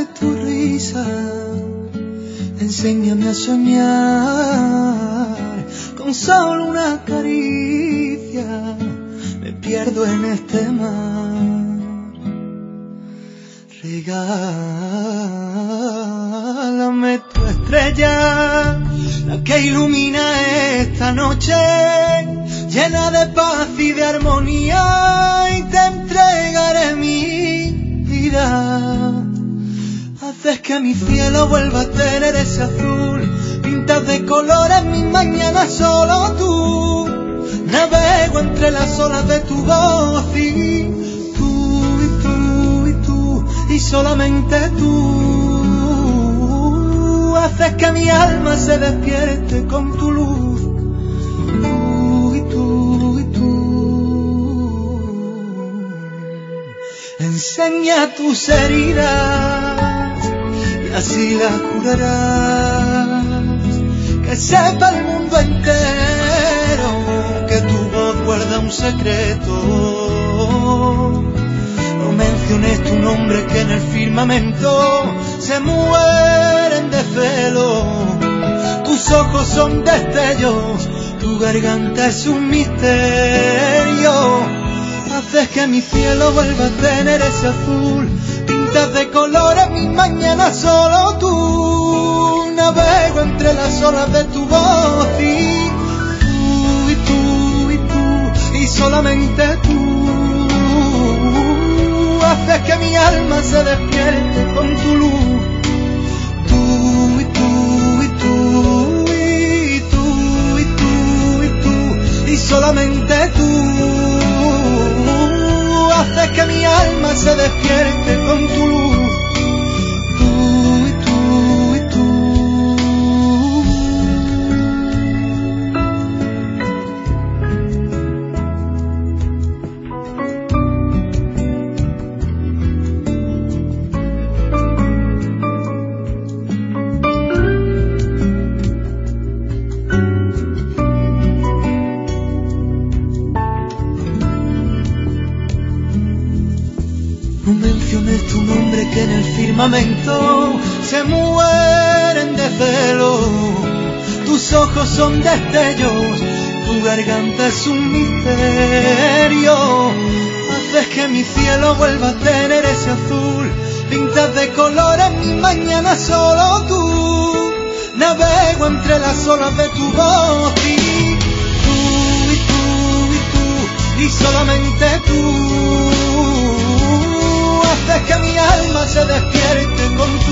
de tu risa, enséñame a soñar con solo una caricia, me pierdo en este mar. Regálame tu estrella, la que ilumina esta noche, llena de paz y de armonía, y te entregaré mi vida. Haces que mi cielo vuelva a tener ese azul, pintas de colores mis mañanas solo tú. Navego entre las olas de tu voz y tú, y tú, y tú, y solamente tú. Haces que mi alma se despierte con tu luz. Tú, y tú, y tú. Enseña tus heridas y así las curarás. Que sepa el mundo entero que tu voz guarda un secreto. No menciones tu nombre, que en el firmamento se mueren de celo. Tus ojos son destellos, tu garganta es un misterio. Haces que mi cielo vuelva a tener ese azul, pintas de colores mis mañanas solo tú. Navego entre las olas de tu voz y tú, y tú, y tú, y solamente tú. Haces que mi alma se despierte con tu luz. Tú, y tú, y tú, y tú, y tú, y tú, y solamente tú. Haces que mi alma se despierte con tu luz. Tú, y tú, y tú. No menciones tu nombre, que en el firmamento se mueren de celo. Tus ojos son destellos, tu garganta es un misterio. Haces que mi cielo vuelva a tener ese azul, pintas de colores mis mañanas solo tú. Navego entre las olas de tu voz y tú, y tú, y tú, y solamente tú. Haces que mi alma se despierte con